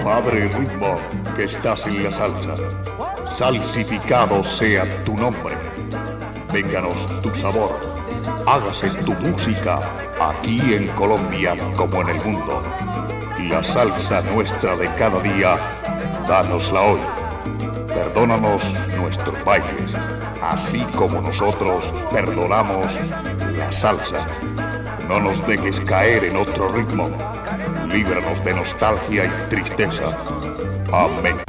Padre ritmo que estás en la salsa, salsificado sea tu nombre. Vénganos tu sabor, hágase tu música, aquí en Colombia como en el mundo. La salsa nuestra de cada día, dánosla hoy. Perdónanos nuestros bailes, así como nosotros perdonamos la salsa. No nos dejes caer en otro ritmo, líbranos de nostalgia y tristeza. Amén.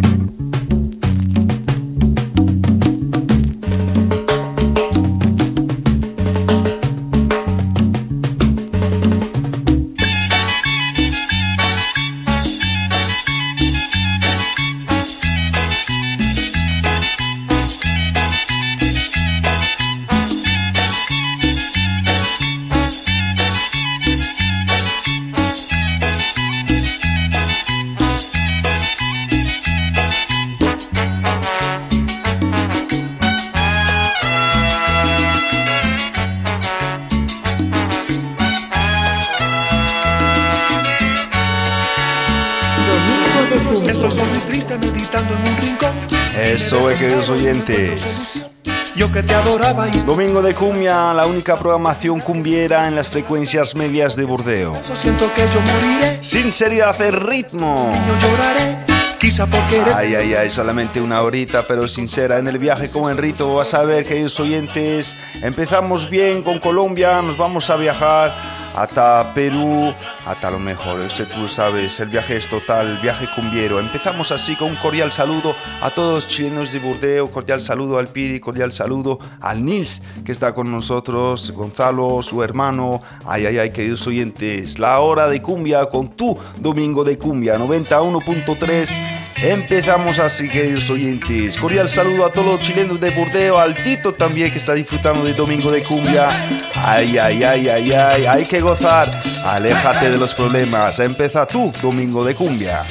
Estoy solo y triste meditando en un rincón. Eso es, queridos oyentes. Yo que te adoraba y Domingo de Cumbia, la única programación cumbiera en las frecuencias medias de Burdeo. eso siento que yo moriré. Sinceridad en ritmo. Niño lloraré, quizá porque eres Ay, solamente una horita, pero sincera en el viaje con Enrito. Vas a ver, queridos oyentes, empezamos bien con Colombia, nos vamos a viajar hasta Perú, hasta lo mejor, tú sabes, el viaje es total, el viaje cumbiero. Empezamos así con un cordial saludo a todos los chilenos de Burdeo, cordial saludo al Piri, cordial saludo al Nils, que está con nosotros, Gonzalo, su hermano. Ay, queridos oyentes, la hora de cumbia con tu Domingo de Cumbia, 91.3. Empezamos así, queridos oyentes. Cordial saludo a todos los chilenos de Burdeo, al Tito también que está disfrutando de Domingo de Cumbia. Ay, hay que gozar. Aléjate de los problemas. Empieza tu Domingo de Cumbia.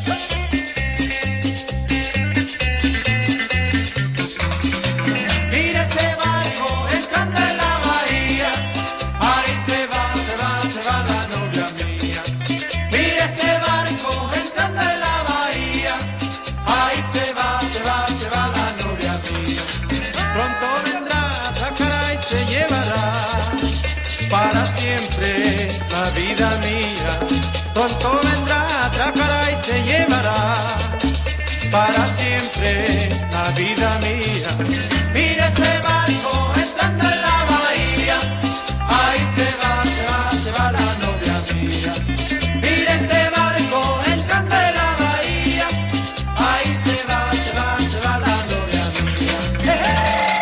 Mira ese barco entrando en la bahía, ahí se va la novia mía. Mira ese barco entrando en la bahía, ahí se va la novia mía. Pronto vendrá, atracará y se llevará para siempre la vida mía. Pronto vendrá, atracará y se llevará para siempre la vida mía. Mira ese barco entrando en la bahía, ahí se va la novia mía. Mira ese barco entrando en la bahía, ahí se va la novia mía.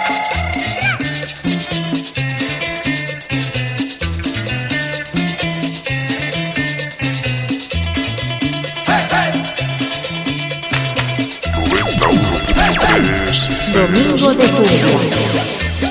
Domingo de Cumbia.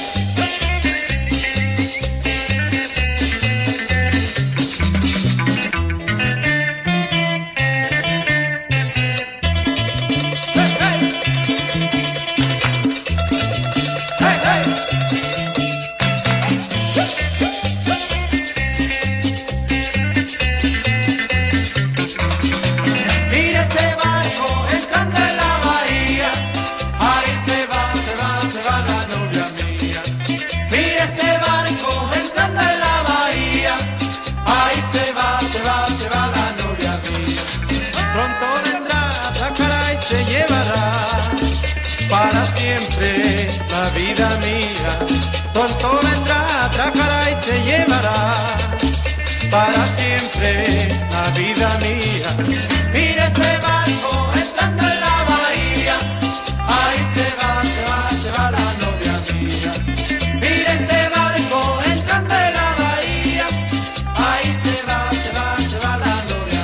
Mira ese barco entrando en la bahía, ahí se va la novia mía. Mira ese barco entrando en la bahía, ahí se va la novia mía. Pronto vendrá, atracará y se llevará para siempre la vida mía. Pronto vendrá, atracará y se llevará para siempre la vida mía. Mira ese barco entrando en la bahía, ahí se va la novia mía. Mira ese barco entrando en la bahía, ahí se va la novia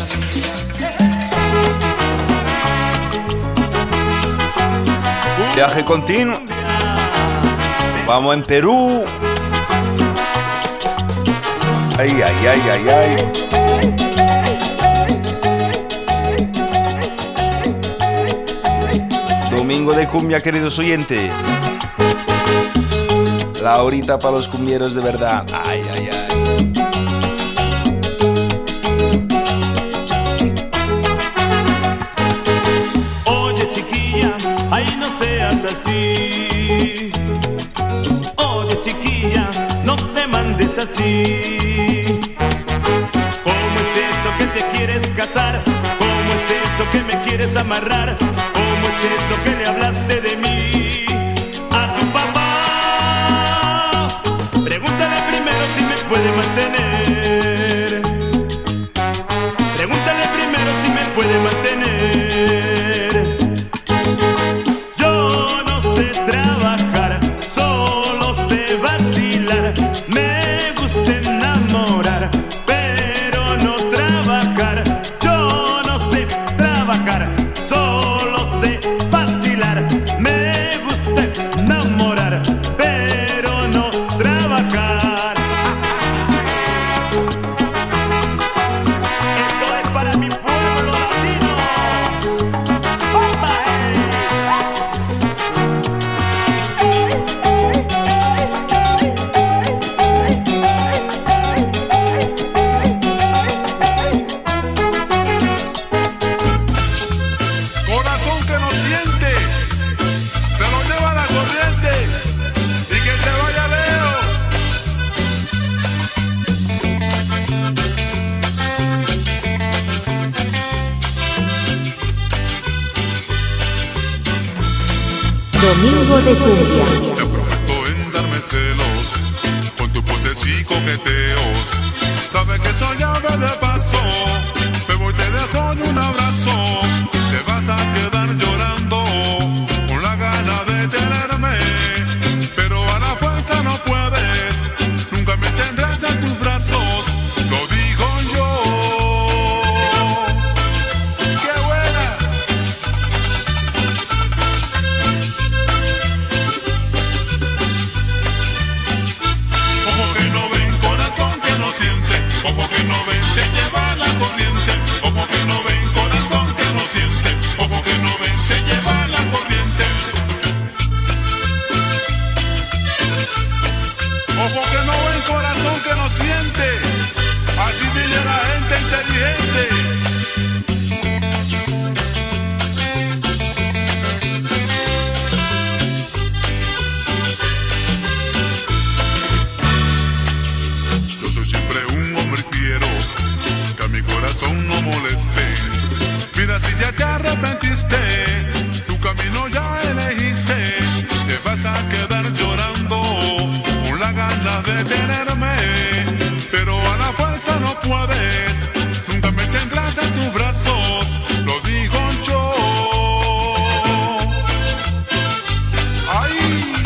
mía. Viaje continuo. Vamos en Perú. Ay. Domingo de Cumbia, queridos oyentes. La horita para los cumbieros de verdad. Ay. amarrar. ¿Cómo es eso que le hablaste de mí a tu papá? Pregúntale primero si me puede mantener. Pregúntale primero si me puede mantener. Yo no sé trabajar, solo sé vacilar. Me gusta enamorar, pero no trabajar. Yo no sé trabajar, solo sé vacilar. Me gusta enamorar, pero no trabajar. Esto es para mi pueblo latino. ¡Opa, Corazón que no siente, se lo lleva la corriente y que se vaya lejos. Domingo de cumbia. Te prometo en darme celos con tu poses y coqueteos. Sabes que soy ave de paso, me voy, te dejo en un abrazo. Te vas a quedar llorando con la gana de tenerme, pero a la fuerza no puedes. Nunca me tendrás en tus brazos, lo digo yo. ¡Qué buena! Ojo que no ven, corazón que no siente. Ojo que no ven, te lleva la corriente. Ojo que no ven, corazón que no siente. Ojo que no ven, te lleva la corriente. Ojo que no ven, corazón que no siente. Así dice la gente inteligente. Yo soy siempre un hombre fiero, que a mi corazón no moleste. Mira si ya te arrepentiste, tu camino ya elegiste. Te vas a quedar llorando con la gana de tenerme, pero a la fuerza no puedes. Nunca me tendrás en tus brazos, lo digo yo. ¡Ay!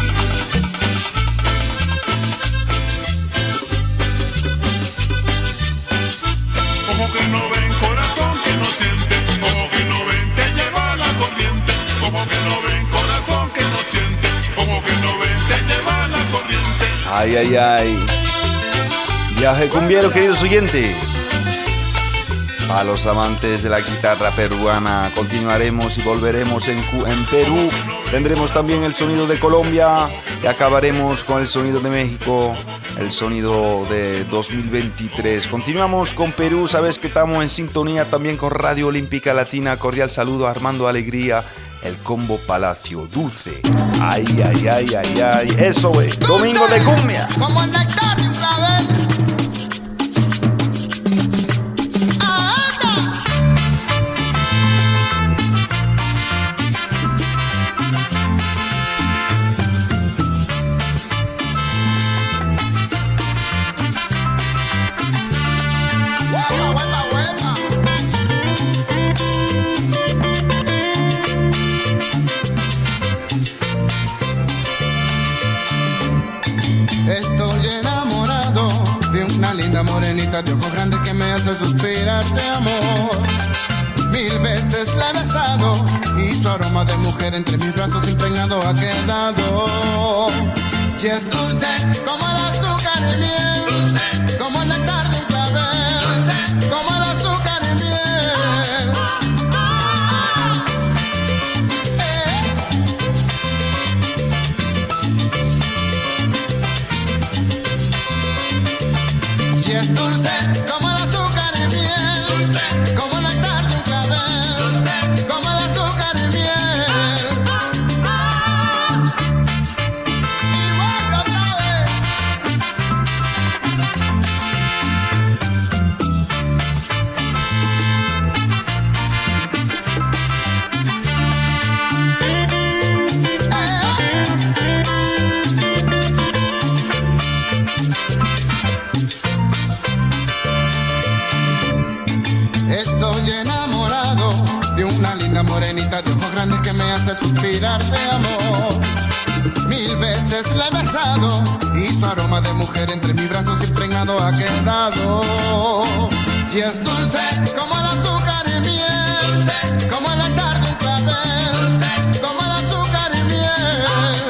Ojo que no ven, corazón que no siente. Ojo que no ven, te lleva la corriente. Ojo que no ven, corazón que no siente. Ojo que no ven, te lleva la corriente. Ay, ay, ay. Viaje cumbiero, queridos oyentes. A los amantes de la guitarra peruana, continuaremos y volveremos en Perú. Tendremos también el sonido de Colombia y acabaremos con el sonido de México, el sonido de 2023. Continuamos con Perú, sabes que estamos en sintonía también con Radio Olímpica Latina. Cordial saludo a Armando Alegría, el combo Palacio Dulce. Ay, ay, ay, ay, ay. Eso es, Domingo de cumbia. Como el néctar de un clavel. Estoy enamorado de una linda morenita de ojos grandes que me hace suspirar de amor. 1000 veces la he besado y su aroma de mujer entre mis brazos impregnado ha quedado. Y es dulce como el azúcar y miel, dulce como el néctar de un clavel, dulce como el azúcar y miel. Y es dulce como el azúcar y miel, dulce como el néctar de un clavel, dulce como el azúcar y miel. Y vuelvo otra vez. morenita de ojos grandes que me hace suspirar de amor. 1000 veces la he besado y su aroma de mujer entre mis brazos impregnado ha quedado. Y es dulce como el azúcar y miel, dulce como el néctar de un clavel, dulce como el azúcar y miel.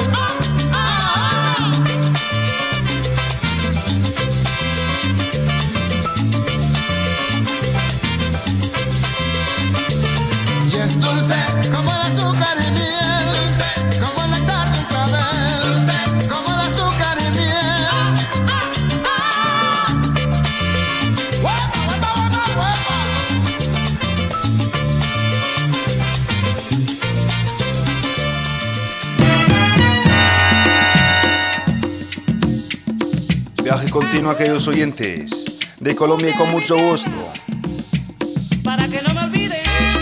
Y es dulce como el azúcar y miel, dulce como el néctar de un clavel, dulce como el azúcar y miel. Viaje continuo, aquellos oyentes de Colombia, y con mucho gusto. Para que no me olvide.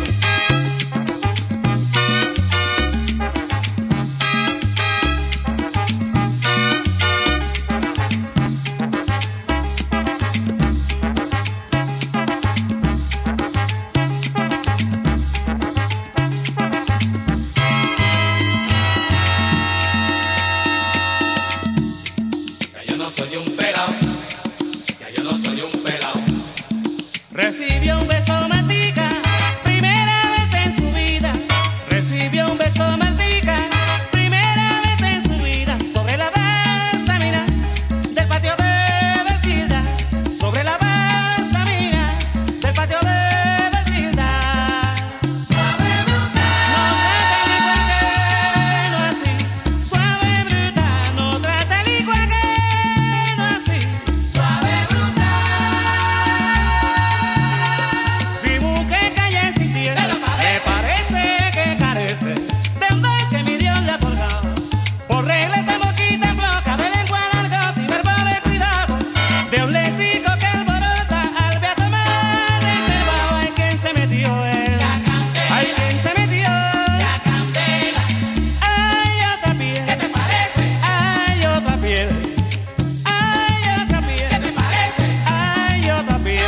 Recibió un beso de mantica, primera vez en su vida. Recibió un beso de mantica, primera vez en su vida. Sobre la balsamina del patio de Belchilda. Sobre la balsamina del patio de Belchilda. Suave bruta, no trata el igual que no así. Suave bruta, si busque calle sin tierra, me parece que carece de un don que mi Dios le ha otorgado. Por regla esa boquita floja, de lengua larga y verbo de cuidado, de un léxico que alborota al beato mar reservado. Ay, ¿quién se metió él? Ay, ¿quién se metió? Ay, otra piel. ¿Qué te parece? Ay, otra piel. Ay, otra piel. ¿Qué te parece? Ay, otra piel.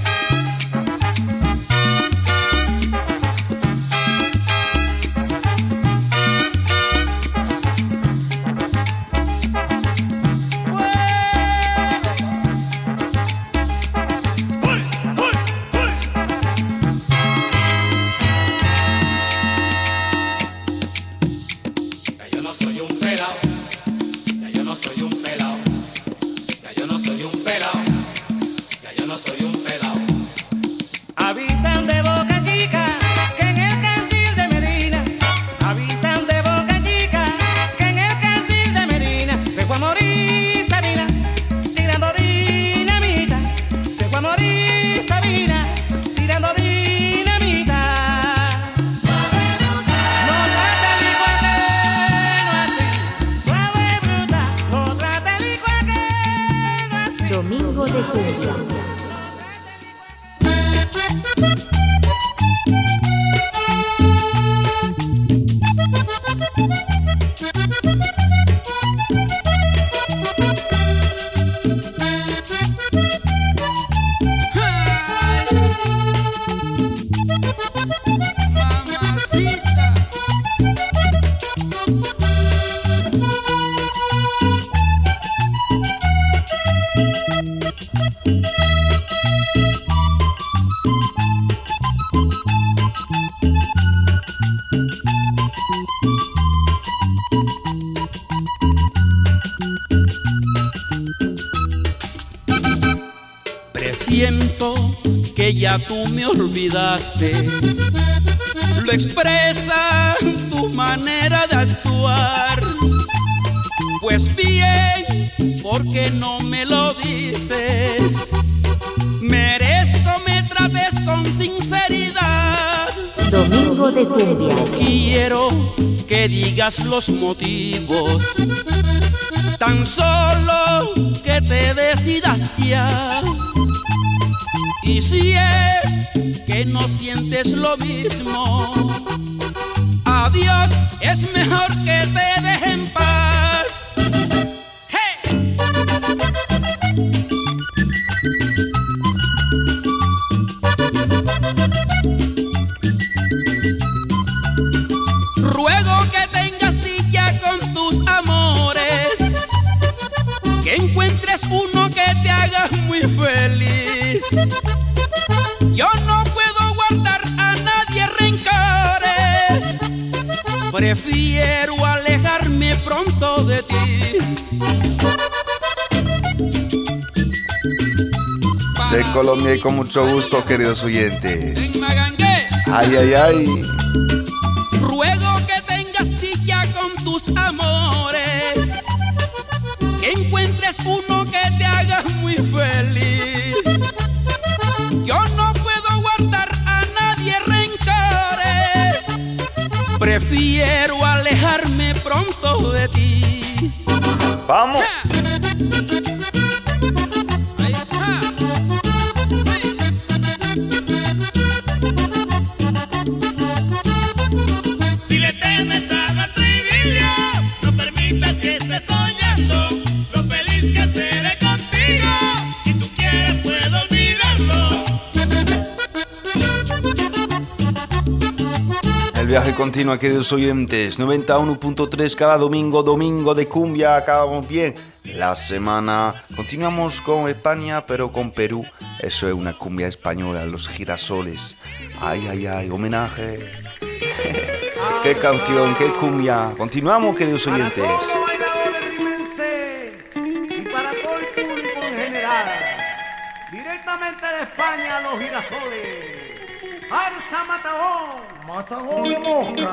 Ya yo no soy un pelao, ya yo no soy un pelao, ya yo no soy un pelao, ya yo no soy un pelao. Avisan de Boca Chica que en el cantil de Medina, avisan de Boca Chica que en el cantil de Medina se fue a morir Sabina tirando dinamita. Se fue a morir Sabina tirando dinamita. No trata el igual que no así. Suave bruta, no trata el igual que no así. Domingo de Cumbia. Presiento que ya tú me olvidaste. Lo expresa tu manera de actuar. Pues bien, ¿por qué no me lo dices? Merezco me trates con sinceridad. Domingo de Cumbia. No quiero que digas los motivos, tan solo que te decidas ya. Y si es que no sientes lo mismo, adiós, es mejor que te deje en paz. ¡Hey! prefiero alejarme pronto de ti. De Colombia y con mucho gusto, queridos oyentes. En Magangué. Ay, ay, ay. Ruego que tengas dicha con tus amores, que encuentres uno que te haga muy feliz. Yo no puedo guardar a nadie rencores, prefiero alejarme pronto de ti. ¡Vamos! Si le temes a la trivilia, no permitas que estés soñando lo feliz que seré contigo. Si tú quieres puedo olvidarlo. El viaje continúa, queridos oyentes. 91.3 cada domingo, domingo de cumbia. Acabamos bien la semana. Continuamos con España, pero con Perú. Eso es una cumbia española, los girasoles. Ay, ay, ay, homenaje. Qué canción, qué cumbia. Continuamos, queridos oyentes. Para todos los bailadores rimenses y para todo el público en general, directamente de España, los girasoles. Arza Matagón, Matagón de Mosca.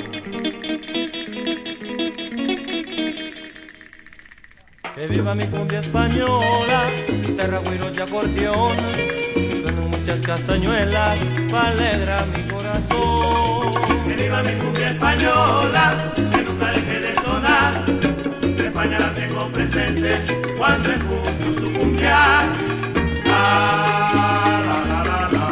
Que viva mi cumbia española, guitarra, güiros y acordeón. Suenan muchas castañuelas pa' alegrar mi corazón. Que viva mi cumbia española, que nunca deje de sonar. De España la tengo presente cuando escucho su cumbia. La, la, la, la, la.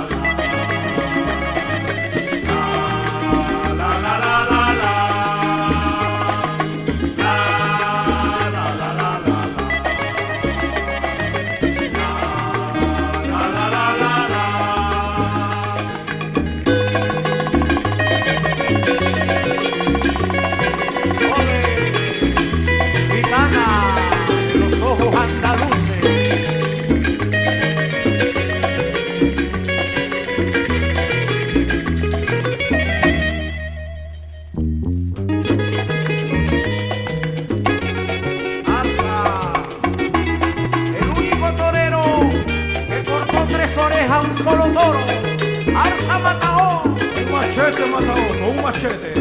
Un solo toro, Arza Matagón, un machete Matagón, un machete.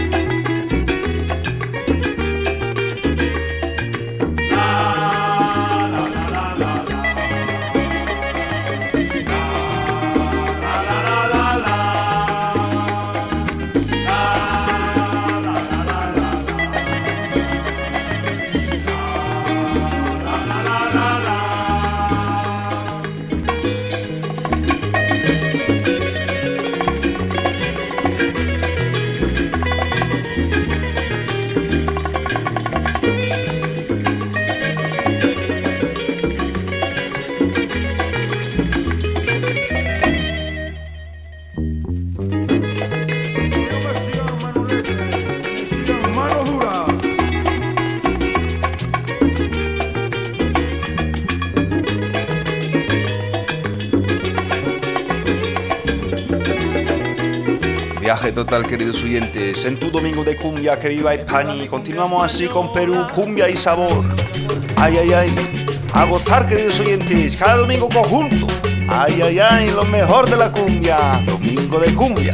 Viaje total, queridos oyentes, en tu domingo de cumbia, que viva España. Y continuamos así con Perú, cumbia y sabor. Ay, ay, ay, a gozar, queridos oyentes, cada domingo conjunto. Ay, ay, ay, lo mejor de la cumbia, domingo de cumbia.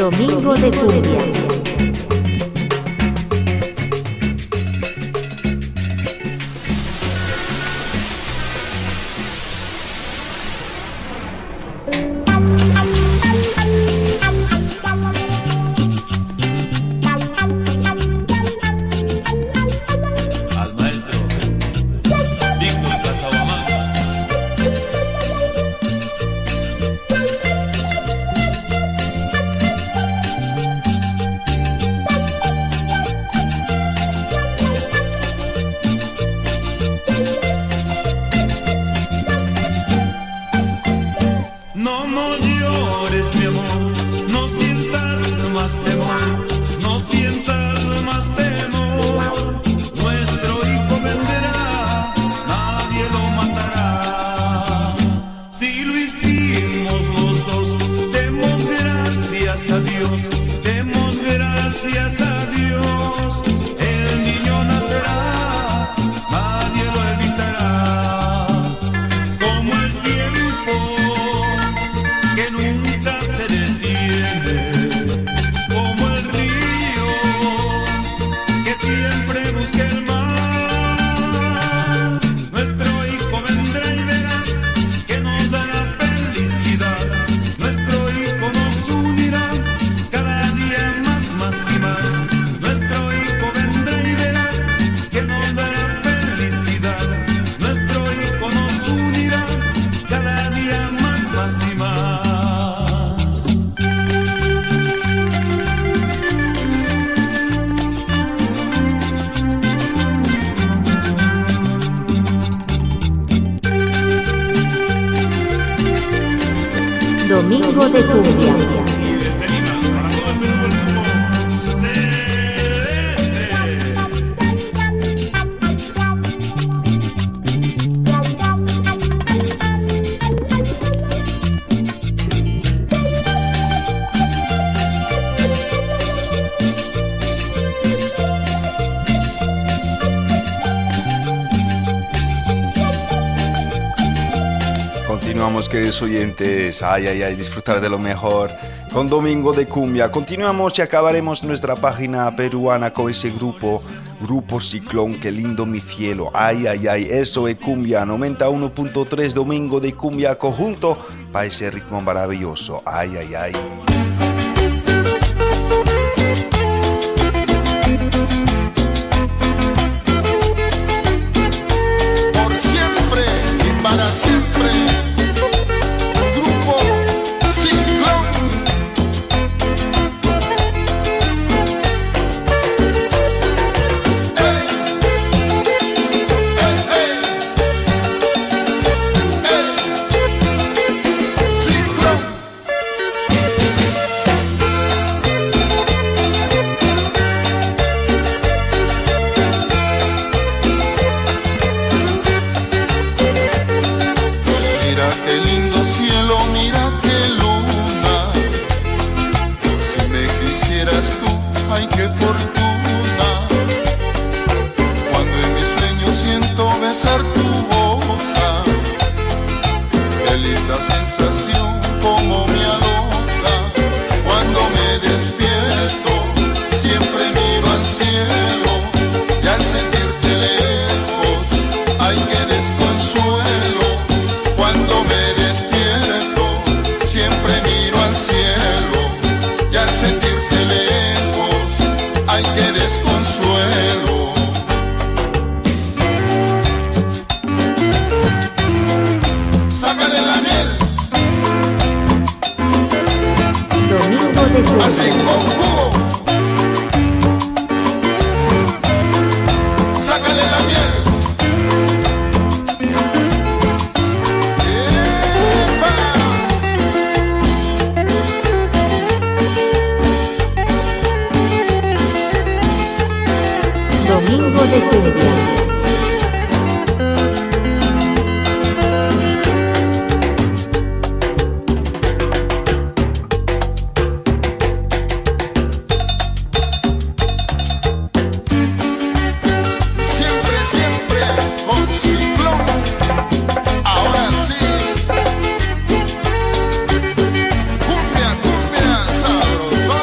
Domingo de Cumbia. Domingo de Cumbia. Continuamos, queridos oyentes, disfrutar de lo mejor con Domingo de Cumbia. Continuamos y acabaremos nuestra página peruana con ese grupo Ciclón, qué lindo mi cielo. Eso es cumbia, 91.3 Domingo de Cumbia conjunto para ese ritmo maravilloso. Por siempre y para siempre. Domingo de Cumbia. Sabroso.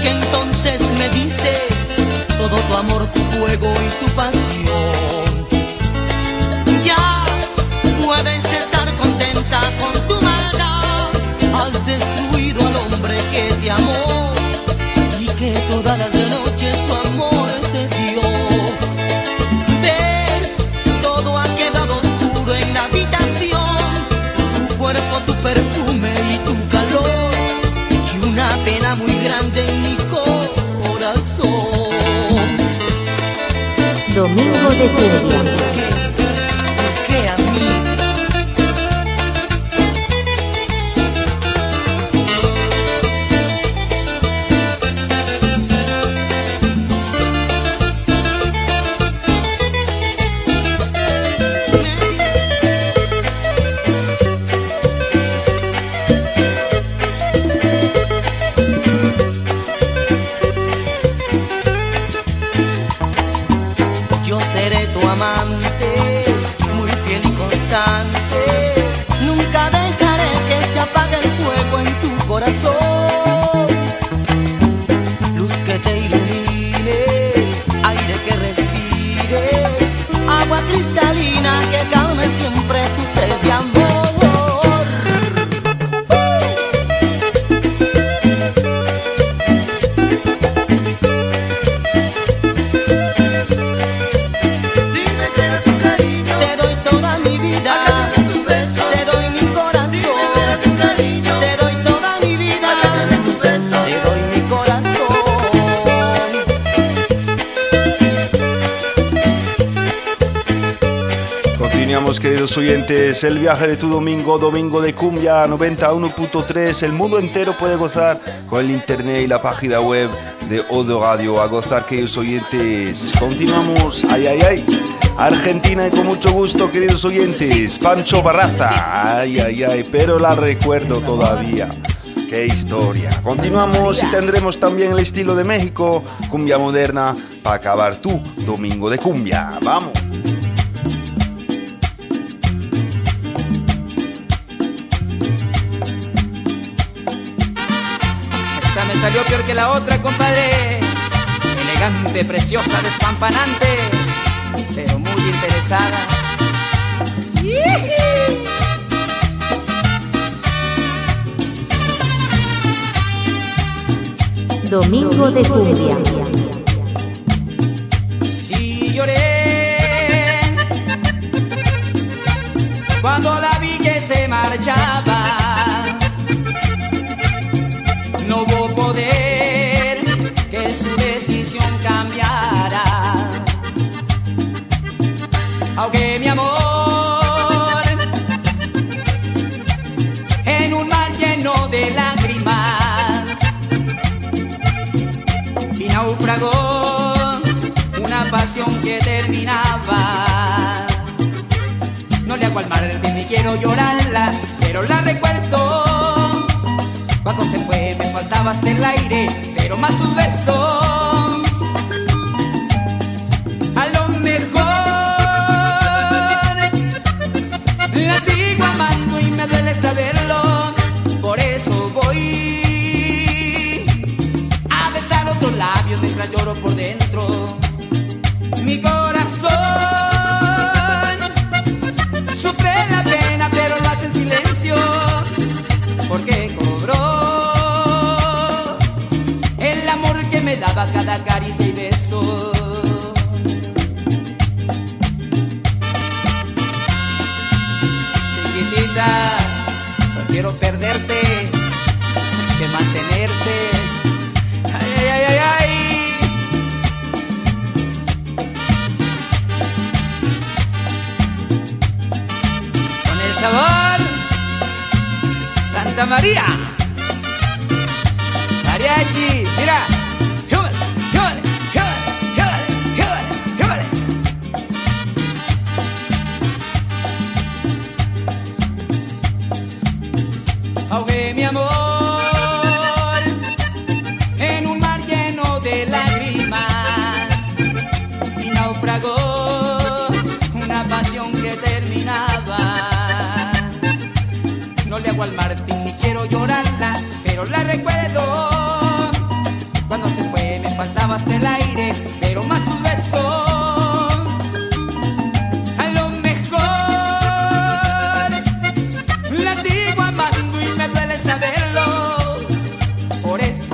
que entonces me diste todo tu amor, tu fuego y tu pasión. Ya puedes estar contenta con tu maldad. Has destruido al hombre que te amó y que todas las noches su amor te dio. Ves, todo ha quedado oscuro en la habitación. Tu cuerpo, tu perfume y tu calor, y una pena muy grande en mi corazón. Domingo de Cumbia. ¿Por qué a mí? Yo seré tu amante, muy fiel y constante. Nunca dejaré que se apague el fuego en tu corazón. Luz que te ilumine, aire que respires, agua cristalina que calme siempre tu sed de amor. Te doy toda mi vida, te doy mi corazón, te doy toda mi vida, te doy mi corazón. Continuamos, queridos oyentes, el viaje de tu domingo, Domingo de Cumbia 91.3. El mundo entero puede gozar con el internet y la página web de Odo Radio. A gozar, queridos oyentes. Continuamos, ay, ay, ay. Argentina, y con mucho gusto, queridos oyentes. Pancho Barraza, ay, ay, ay, pero la recuerdo todavía. ¡Qué historia! Continuamos y tendremos también el estilo de México, cumbia moderna, para acabar tu Domingo de Cumbia. ¡Vamos! Esta me salió peor que la otra, compadre. Elegante, preciosa, despampanante, pero muy interesada. Domingo de Cumbia. Y lloré cuando la vi que se marchaba. No hubo poder que su decisión cambiara. Aunque mi amor en un mar lleno de lágrimas y naufragó una pasión que terminaba. No le hago al mar ni quiero llorarla, pero la recuerdo. Cuando se fue me faltaba hasta el aire, pero más sus besos. A lo mejor la sigo amando y me duele saberlo. Por eso voy a besar otros labios mientras lloro por dentro. Mi corazón sufre la pena, pero lo hace en silencio, porque cobró el amor que me daba cada caricia y beso. Chiquitita, prefiero perderte que mantenerte. Ay, ay, ay, ay, ay. Con el sabor Santa María. Mariachi, mira. Júbale, júbale, júbale, júbale, júbale, júbale. Ahogué mi amor en un mar lleno de lágrimas y naufragó una pasión que terminaba. No le hago al Martín ni quiero llorarla, pero la recuerdo. Cuando faltaba hasta el aire, pero más sus besos. A lo mejor la sigo amando y me duele saberlo. Por eso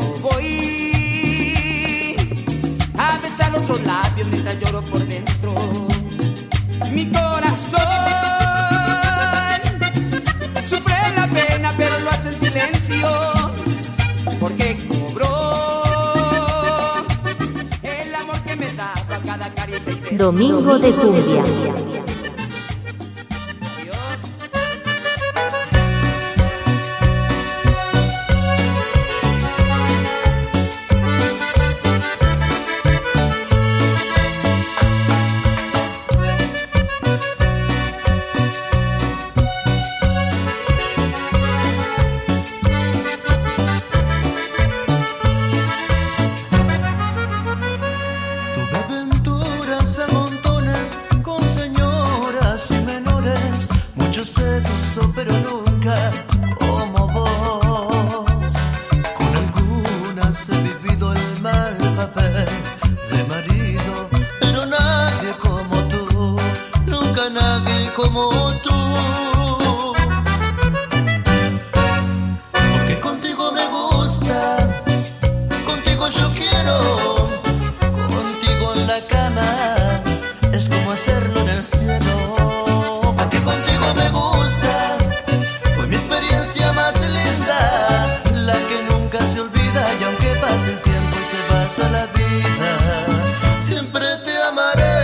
voy a besar otros labios mientras lloro por dentro. Mi corazón sufre la pena, pero lo hace en silencio, porque cobró el amor que me daba cada caricia y beso. Domingo de Cumbia. Tuve aventuras a montones con señoras y menores, mucho sexo pero nunca como vos. Con algunas he vivido el mal papel de marido, pero nadie como tú, nunca nadie como tú. Porque contigo me gusta, contigo yo quiero, contigo en la cama es como hacerlo en el cielo. Porque contigo me gusta, fue mi experiencia más linda, la que nunca se olvida, y aunque pase el tiempo y se pasa la vida, siempre te amaré.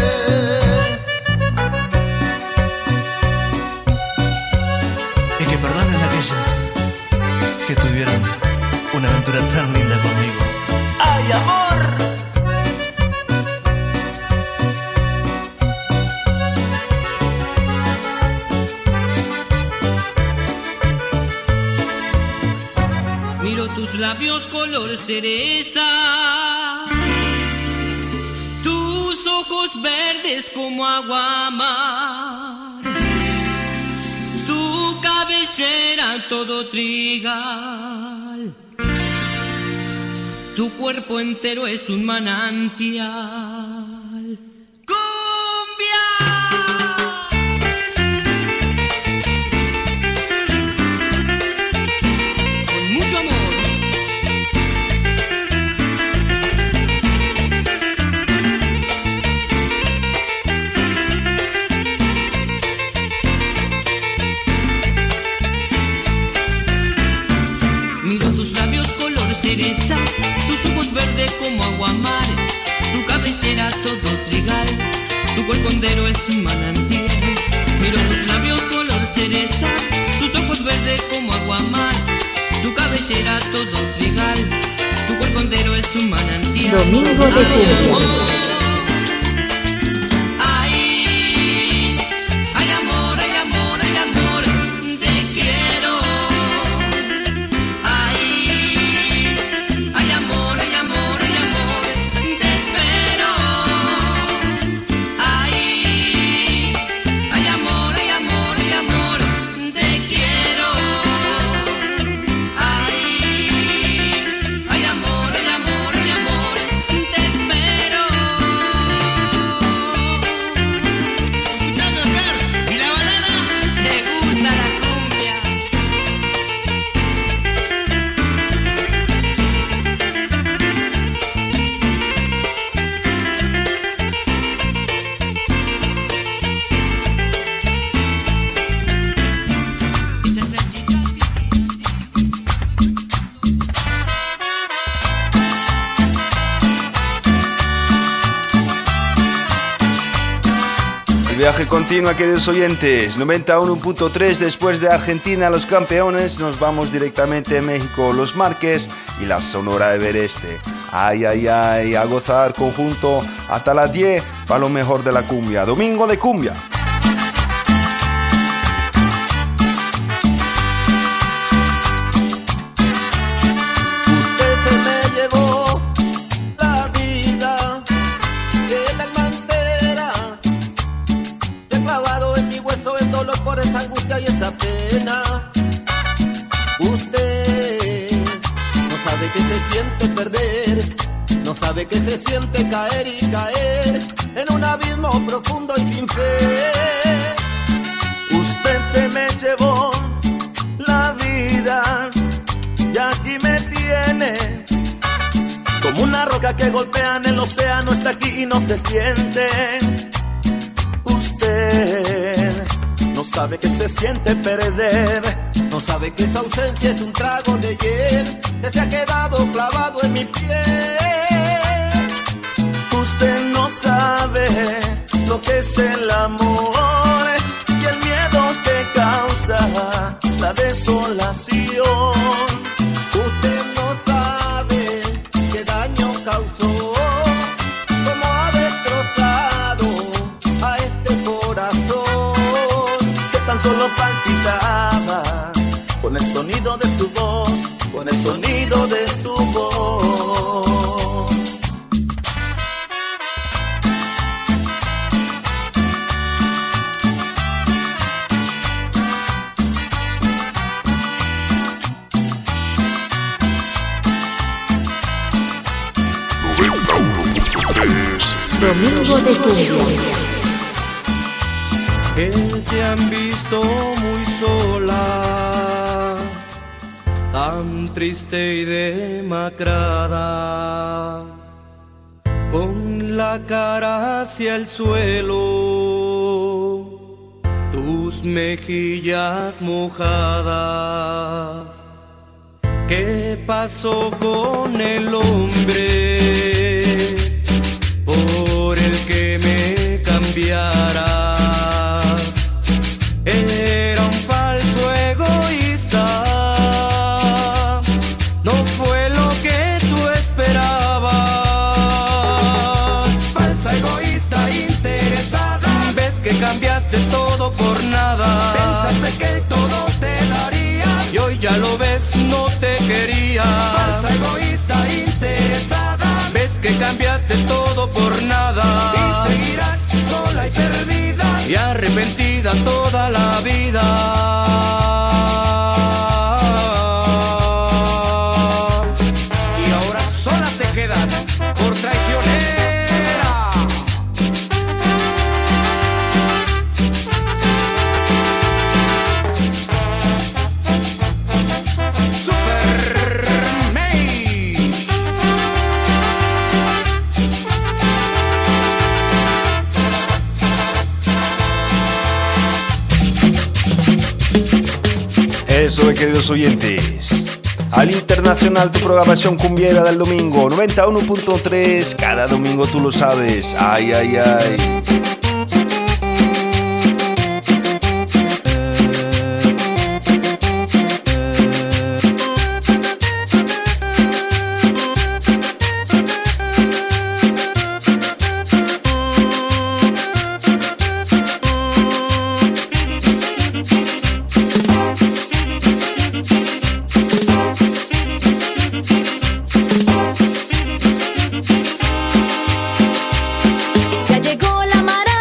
Y que perdonen aquellas que tuvieron una aventura tan linda conmigo. ¡Ay, amor! Miro tus labios color cereza, tus ojos verdes como agua mar, tu cabellera todo trigal, tu cuerpo entero es un manantial. Tus ojos verdes como aguamar, tu cabellera todo trigal, tu cuerpo entero es un manantial. Miro tus labios color cereza, tus ojos verdes como aguamar, tu cabellera todo trigal, tu cuerpo entero es un manantial. Domingo de Cumbia. Viaje continua, queridos oyentes. 91.3. Después de Argentina, los campeones, nos vamos directamente a México, Los Marques y la Sonora Evereste. Ay, ay, ay, a gozar conjunto hasta las 10 para lo mejor de la cumbia. Domingo de Cumbia. Y esa pena, usted no sabe que se siente perder, no sabe que se siente caer y caer en un abismo profundo y sin fe. Usted se me llevó la vida y aquí me tiene como una roca que golpea en el océano, está aquí y no se siente. Usted no sabe que se siente perder, no sabe que su ausencia es un trago de hiel que se ha quedado clavado en mi piel. Usted no sabe lo que es el amor y el miedo que causa la desolación. Usted no sabe qué daño causó, cómo ha destrozado a este corazón que tan solo palpitaba con el sonido de tu voz, con el sonido de tu voz. Domingo de Cumbia. Que te han visto muy sola, tan triste y demacrada, con la cara hacia el suelo, tus mejillas mojadas. ¿Qué pasó con el hombre por el que me cambiaras? Era un falso egoísta, no fue lo que tú esperabas. Falsa egoísta interesada, ves que cambiaste todo por nada. Pensaste que todo te daría y hoy ya lo ves, no te quería. Falsa egoísta interesada, ves que cambiaste todo por nada. Y seguirás sola y perdida y arrepentida toda la vida. Y ahora sola te quedas por traicionera. Eso, queridos oyentes. Al Internacional, tu programación cumbiera del domingo, 91.3, cada domingo tú lo sabes. Ay, ay, ay. Ya llegó la mara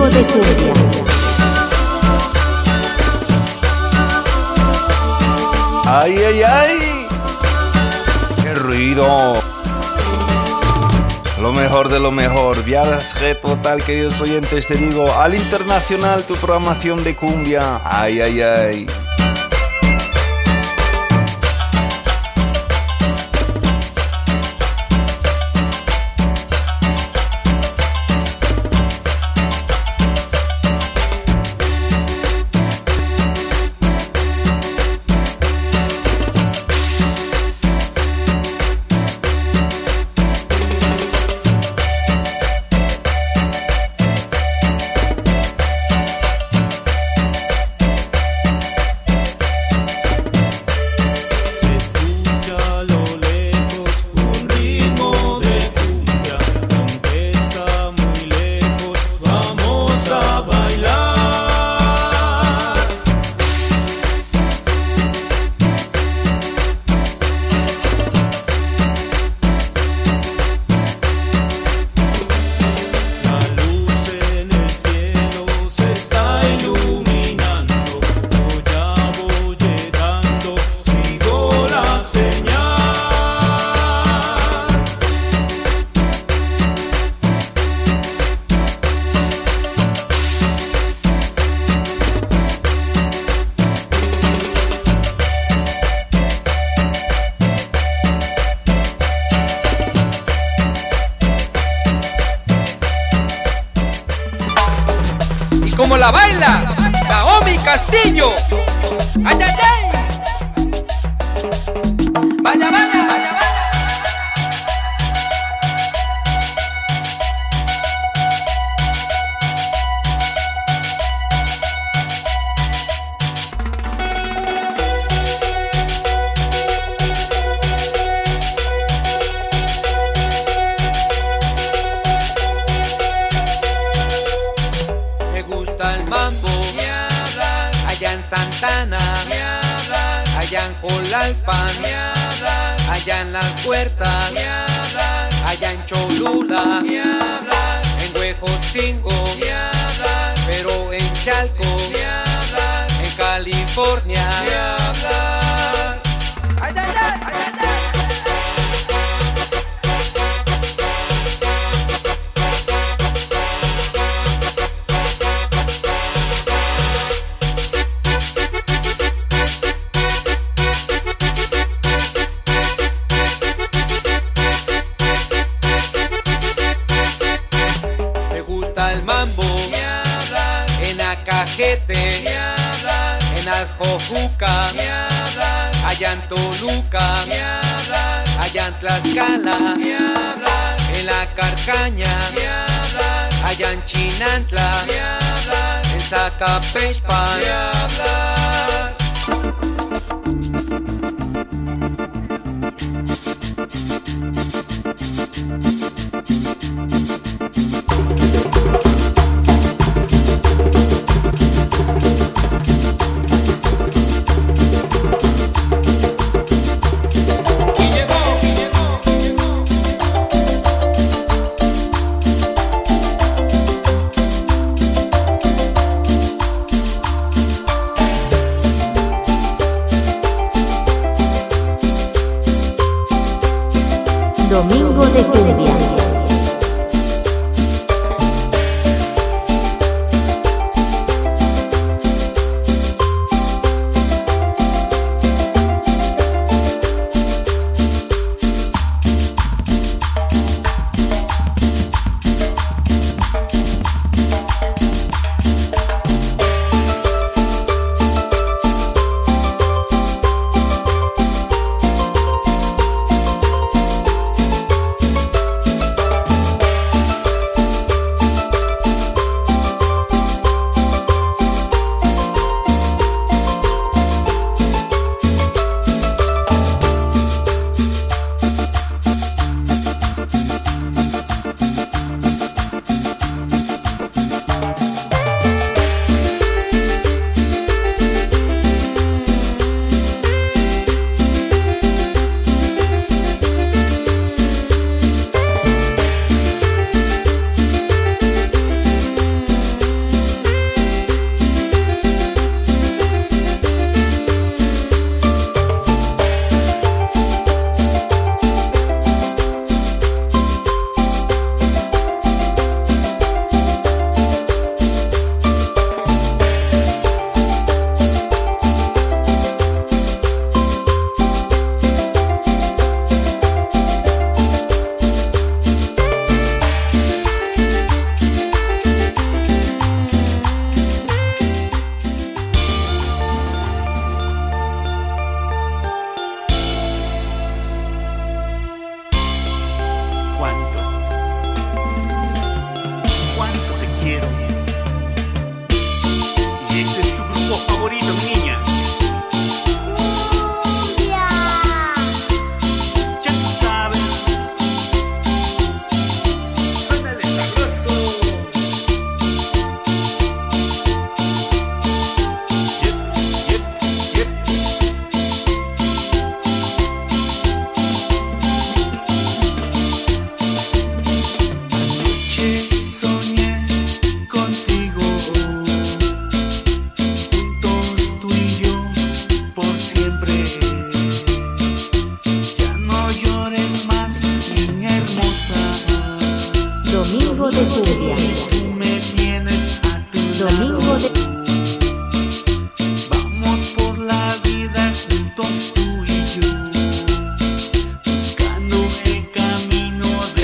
de cumbia. ¡Ay, ay, ay! ¡Qué ruido! Lo mejor de lo mejor. Viaje total, queridos oyentes. Te digo, al internacional, tu programación de cumbia. ¡Ay, ay, ay! Como la baila Naomi Castillo. ¡Ay, ay, ay! ¡Vaya, vaya, vaya, vaya! El mambo, allá en Santana, allá en Jolalpan, allá en Las Huertas, allá en Cholula, en Huejotzingo, pero en Chalco, en California. Ay, ay, ay, ay, ay. El mambo, en Acajete, en Aljojuca, allá en Toluca, allá en Tlaxcala, en La Carcaña, allá en Chinantla, en Zacapechpan. Domingo de cumbia.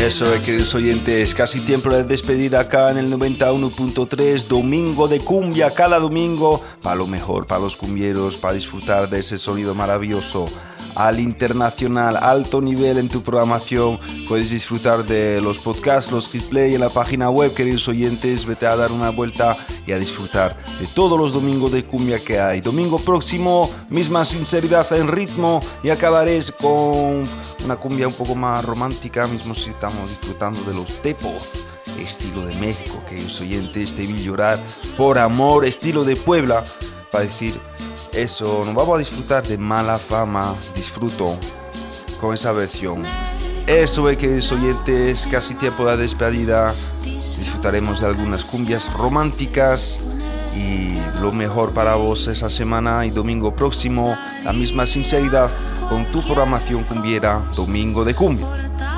Eso es, queridos oyentes, casi tiempo de despedir acá en el 91.3, Domingo de Cumbia, cada domingo, para lo mejor, para los cumbieros, para disfrutar de ese sonido maravilloso. Al internacional, alto nivel en tu programación, puedes disfrutar de los podcasts, los replay en la página web, queridos oyentes, vete a dar una vuelta y a disfrutar de todos los domingos de cumbia que hay. Domingo próximo, misma sinceridad en ritmo y acabaré con una cumbia un poco más romántica, mismo si estamos disfrutando de los tepos, estilo de México, queridos oyentes, te vi llorar por amor, estilo de Puebla, para decir eso, nos vamos a disfrutar de Mala Fama, disfruto con esa versión. Eso es, queridos oyentes, casi tiempo de despedida, disfrutaremos de algunas cumbias románticas y lo mejor para vos esa semana y domingo próximo, la misma sinceridad con tu programación cumbiera, Domingo de Cumbia.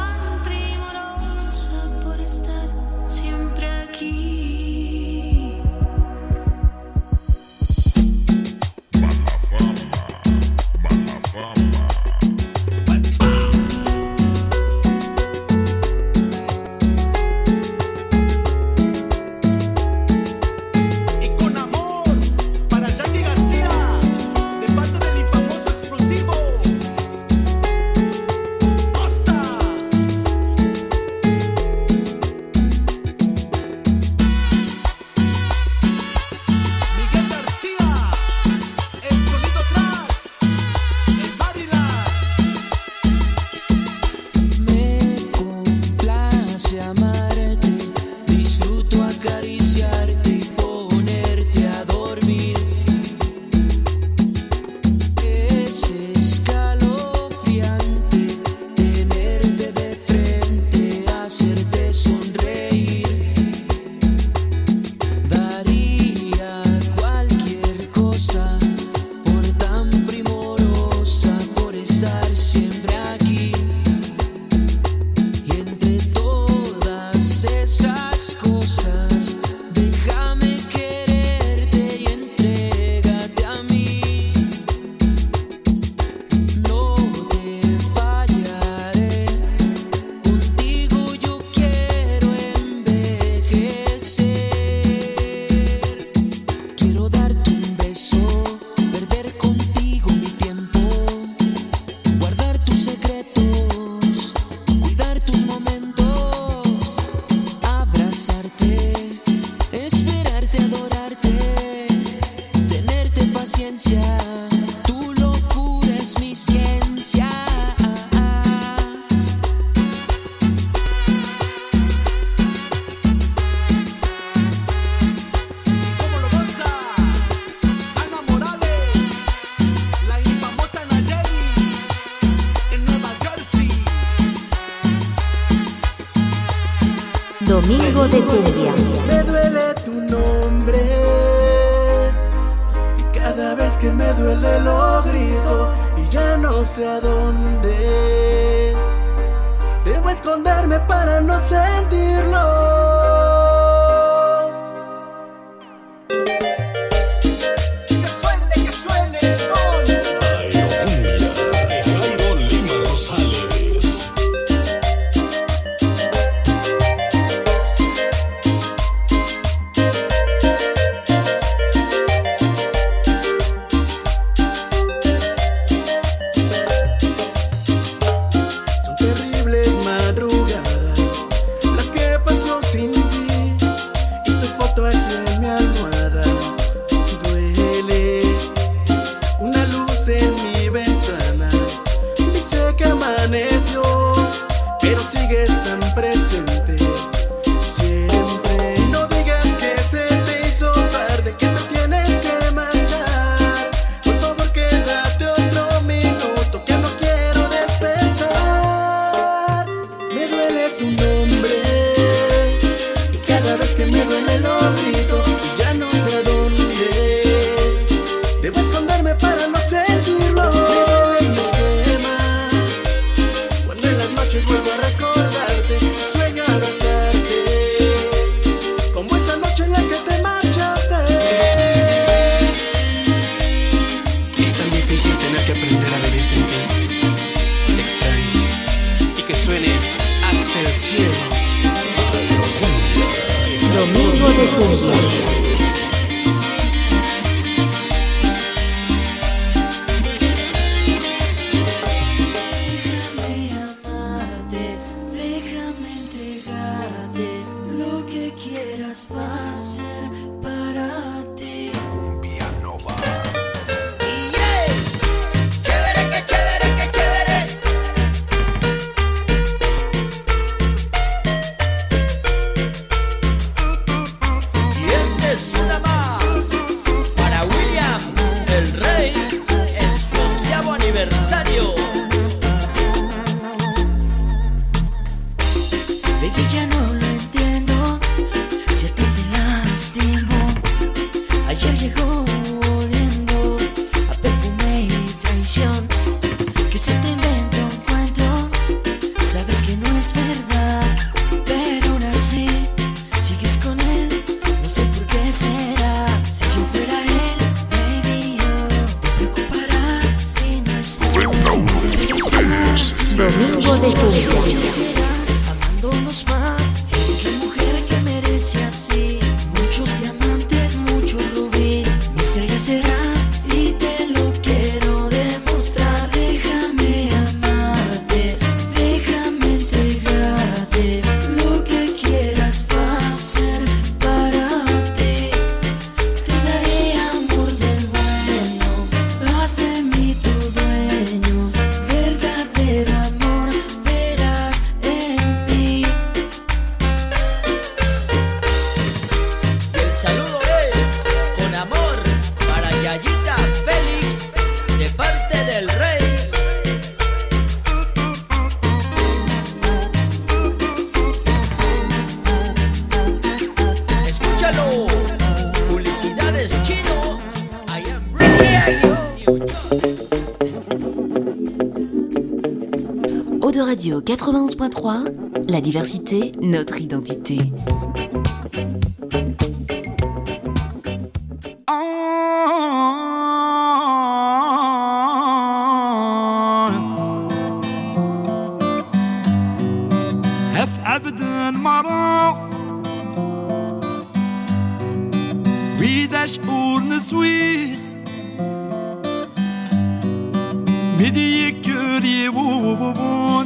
Domingo de Cumbia. Me duele tu nombre y cada vez que me duele lo grito y ya no sé a dónde. Debo esconderme para no sentirlo. Domingo de Cumbia. Amándonos más, eres la mujer que merece así. Muchos diamantes, muchos rubíes, mi estrella será y te lo quiero demostrar. Déjame amarte, déjame entregarte lo que quieras hacer para ti. Te daré amor del bueno, haz de mí tu dueño, verdadero amor verás en mí. Y el saludo es con amor para Yayita Félix de parte del rey. Escúchalo, publicidades chino. I am Eau de Radio 91.3, la diversité, notre identité. هف أبدا مرة ويدا شعور نسوي مدي يكري وبون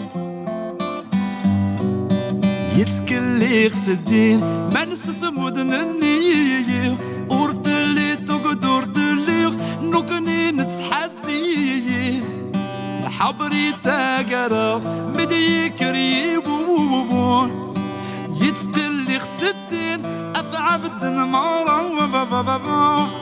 يتسكلي غسدين ما نسس مدنني أردلي تقدر دلي نكني نتسحسي حبري تاقرا مدي يكري وبون يتسكلي غسدين أفعبدن مرة